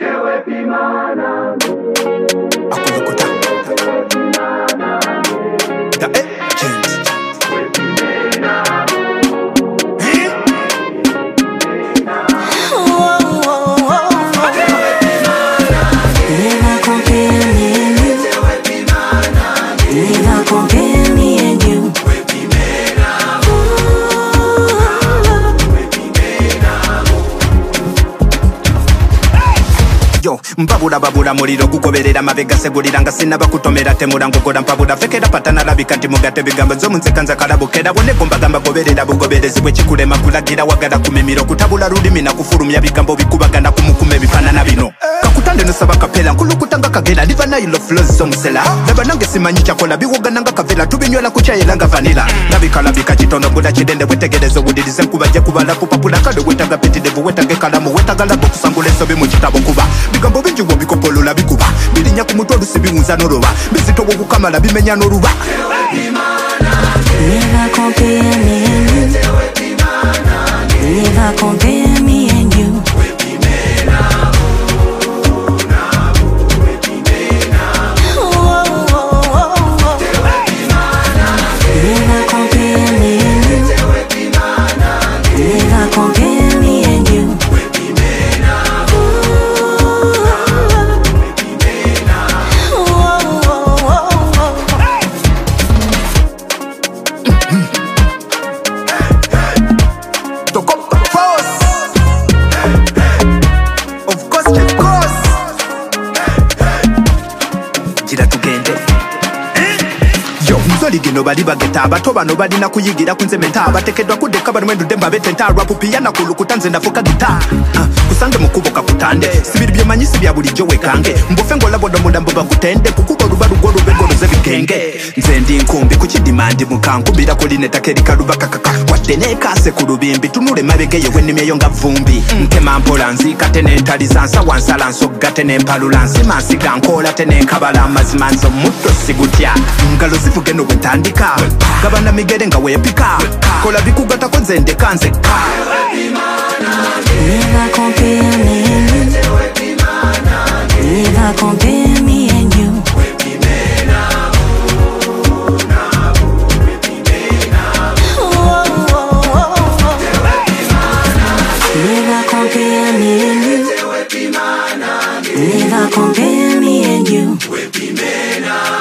Akulukuta. Da James. Yo, mbabula muliro gugoberera mabega segulira nga sinaba kutomera temura ngogola mpabula fekera patana labika nti mugate bigambo zo munsekanza kalabukera bone gombagamba goberera bugoberezi bwe kikulema kulagira wagala kumimiro kutabula rulimi na kufurumya bigambo bikubagana kumukume bifanana bino kakutande no saba kapela nkulukutanga kagera liva na ilo flows zo musela laba nange simanyi chakola biwogana nga kavela tubinywela kuchayela nga vanilla labika chitono buda chidende bwetegerezo budirize nkubaje kubala popapula kado wetaga petidevu wetage kalamu wetaga labo kusanguleso bimu kitabo kuba bigambo bingi wo bikopolola bikuba bilinya ku mutwe lusibiwunza n'oluba bizito wo kukamala bimenya n'oluba Never compare me and you. Never compare me and you. Never compare me and you. Never compare me and you. Ligino bali bageta abato bano balina kuyigira kunzementa abatekedwa kudeka barumendo demba betenta rap piano kulukutanze ndafuka gita kusange mukuboka kutande sibiri byemanyisi bya bulijjo wekange mbofe ngola bodo mudambo bakutende kukuba rubaru goro begoro zebikenge nze ndi nkumbi kukidimandi mukankubira kolineta kerika rubaka kaka watene kase kulubimbi tunule mabege yewe nimyeyo nga vumbi nkema mpola nzika tene ntalizansa wansala nsogate ne mpalulansi mansiga nkola tene nkabala amazimanzo mutto sigutya ngalo zivuge no tandika gabana migere nga wepika kola bikugata ko nzende kanze ka Never compare me and you. Never compare me and you. Never compare me and you. Never compare me and you.